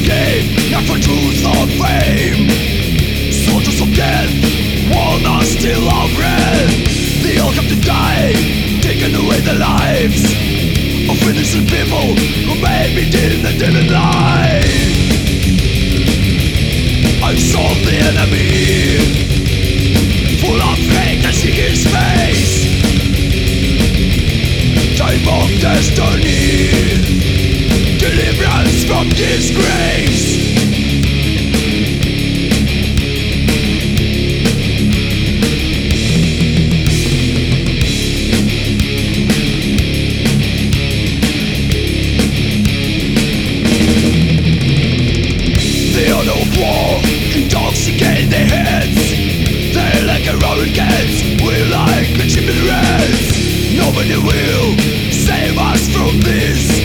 game, not for truth or fame. Soldiers of death, warn us still our breath. They all come to die, taking away the lives of innocent people who may be in the demon life. I saw the enemy, full of hate and seek his face. Time of destiny, deliverance from disgrace. The honor of war intoxicate their heads. They're like arrogance, we're like achievement rats. Nobody will save us from this.